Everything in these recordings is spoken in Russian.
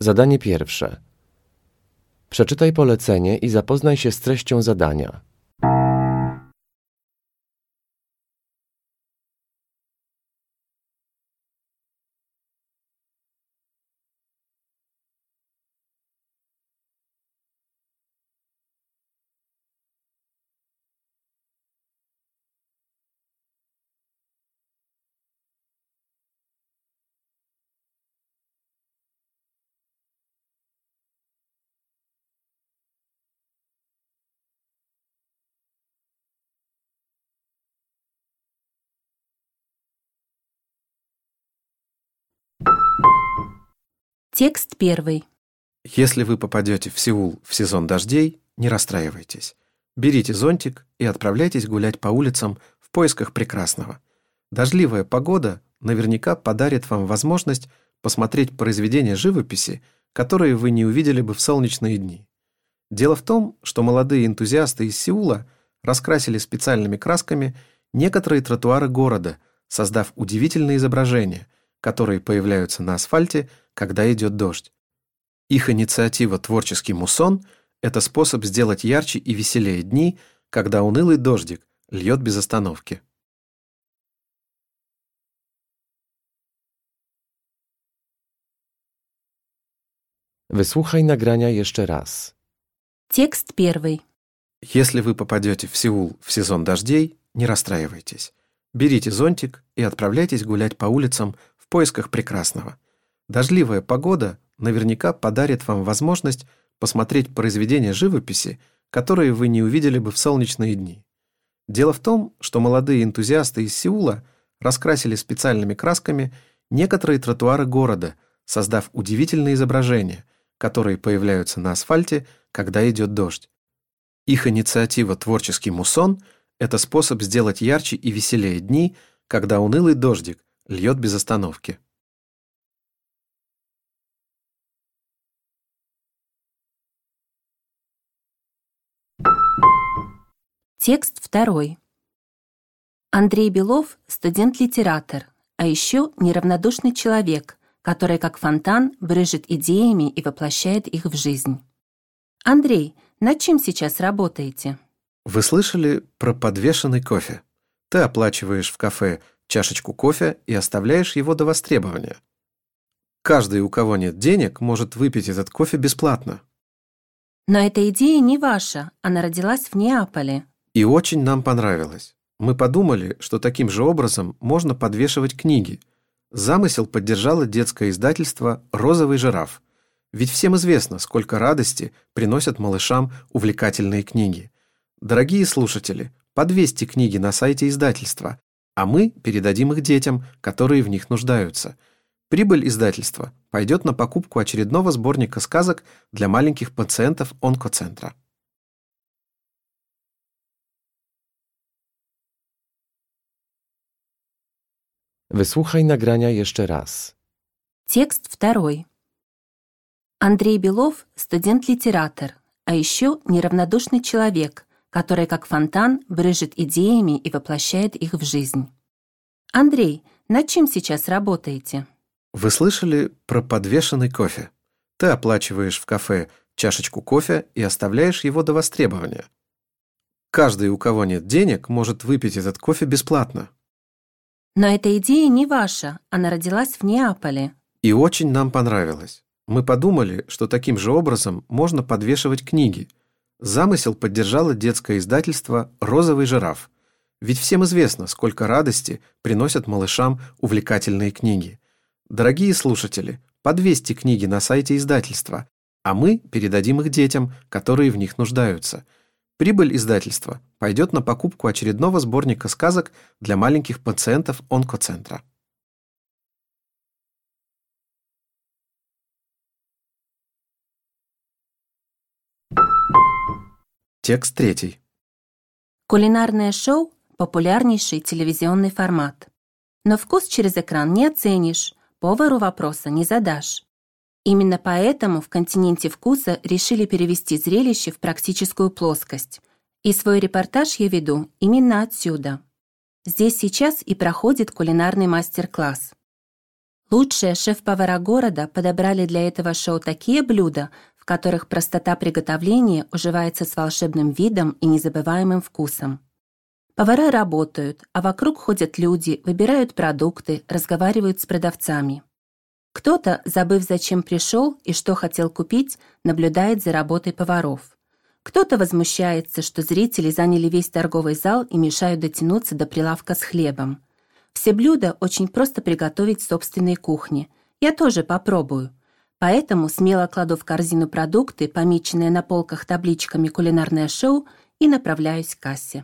Zadanie pierwsze. Przeczytaj polecenie i zapoznaj się z treścią zadania. Текст первый. Если вы попадете в Сеул в сезон дождей, не расстраивайтесь. Берите зонтик и отправляйтесь гулять по улицам в поисках прекрасного. Дождливая погода наверняка подарит вам возможность посмотреть произведения живописи, которые вы не увидели бы в солнечные дни. Дело в том, что молодые энтузиасты из Сеула раскрасили специальными красками некоторые тротуары города, создав удивительные изображения, которые появляются на асфальте, когда идет дождь. Их инициатива «Творческий муссон» — это способ сделать ярче и веселее дни, когда унылый дождик льет без остановки. Wysłuchaj nagrania jeszcze raz. Текст первый. Если вы попадете в Сеул в сезон дождей, не расстраивайтесь. Берите зонтик и отправляйтесь гулять по улицам в поисках прекрасного. Дождливая погода наверняка подарит вам возможность посмотреть произведения живописи, которые вы не увидели бы в солнечные дни. Дело в том, что молодые энтузиасты из Сеула раскрасили специальными красками некоторые тротуары города, создав удивительные изображения, которые появляются на асфальте, когда идет дождь. Их инициатива «Творческий муссон» — это способ сделать ярче и веселее дни, когда унылый дождик льет без остановки. Текст второй. Андрей Белов – студент-литератор, а еще неравнодушный человек, который как фонтан брызжет идеями и воплощает их в жизнь. Андрей, над чем сейчас работаете? Вы слышали про подвешенный кофе? Ты оплачиваешь в кафе чашечку кофе и оставляешь его до востребования. Каждый, у кого нет денег, может выпить этот кофе бесплатно. Но эта идея не ваша, она родилась в Неаполе. И очень нам понравилось. Мы подумали, что таким же образом можно подвешивать книги. Замысел поддержало детское издательство «Розовый жираф». Ведь всем известно, сколько радости приносят малышам увлекательные книги. Дорогие слушатели, подвесьте книги на сайте издательства, а мы передадим их детям, которые в них нуждаются. Прибыль издательства пойдет на покупку очередного сборника сказок для маленьких пациентов онкоцентра. Wysłuchaj nagrania jeszcze raz. Текст второй. Андрей Белов – студент-литератор, а еще неравнодушный человек, который как фонтан брызжет идеями и воплощает их в жизнь. Андрей, над чем сейчас работаете? Вы слышали про подвешенный кофе? Ты оплачиваешь в кафе чашечку кофе и оставляешь его до востребования. Каждый, у кого нет денег, может выпить этот кофе бесплатно. Но эта идея не ваша, она родилась в Неаполе. И очень нам понравилось. Мы подумали, что таким же образом можно подвешивать книги. Замысел поддержало детское издательство «Розовый жираф». Ведь всем известно, сколько радости приносят малышам увлекательные книги. Дорогие слушатели, подвесьте книги на сайте издательства, а мы передадим их детям, которые в них нуждаются. Прибыль издательства пойдет на покупку очередного сборника сказок для маленьких пациентов онкоцентра. Текст третий. Кулинарное шоу – популярнейший телевизионный формат. Но вкус через экран не оценишь, повару вопроса не задашь. Именно поэтому в «Континенте вкуса» решили перевести зрелище в практическую плоскость. И свой репортаж я веду именно отсюда. Здесь сейчас и проходит кулинарный мастер-класс. Лучшие шеф-повара города подобрали для этого шоу такие блюда, в которых простота приготовления уживается с волшебным видом и незабываемым вкусом. Повара работают, а вокруг ходят люди, выбирают продукты, разговаривают с продавцами. Кто-то, забыв, зачем пришел и что хотел купить, наблюдает за работой поваров. Кто-то возмущается, что зрители заняли весь торговый зал и мешают дотянуться до прилавка с хлебом. Все блюда очень просто приготовить в собственной кухне. Я тоже попробую. Поэтому смело кладу в корзину продукты, помеченные на полках табличками «Кулинарное шоу», и направляюсь к кассе.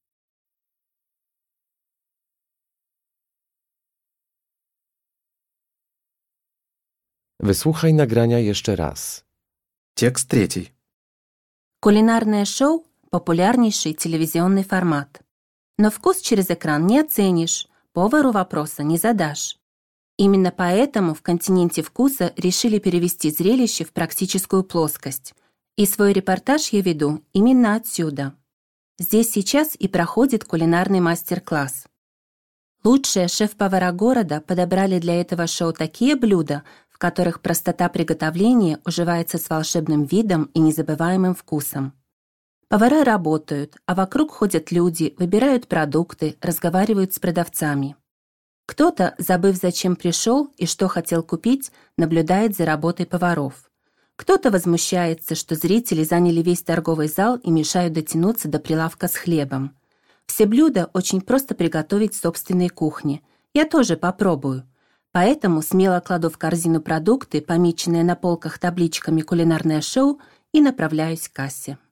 Wysłuchaj nagrania jeszcze raz. Текст 3. Кулинарное шоу – популярнейший телевизионный формат. Но вкус через экран не оценишь, повару вопроса не задашь. Именно поэтому в «Континенте вкуса» решили перевести зрелище в практическую плоскость. И свой репортаж я веду именно отсюда. Здесь сейчас и проходит кулинарный мастер-класс. Лучшие шеф-повара города подобрали для этого шоу такие блюда, в которых простота приготовления уживается с волшебным видом и незабываемым вкусом. Повара работают, а вокруг ходят люди, выбирают продукты, разговаривают с продавцами. Кто-то, забыв, зачем пришел и что хотел купить, наблюдает за работой поваров. Кто-то возмущается, что зрители заняли весь торговый зал и мешают дотянуться до прилавка с хлебом. Все блюда очень просто приготовить в собственной кухне. Я тоже попробую. Поэтому смело кладу в корзину продукты, помеченные на полках табличками «Кулинарное шоу», и направляюсь к кассе.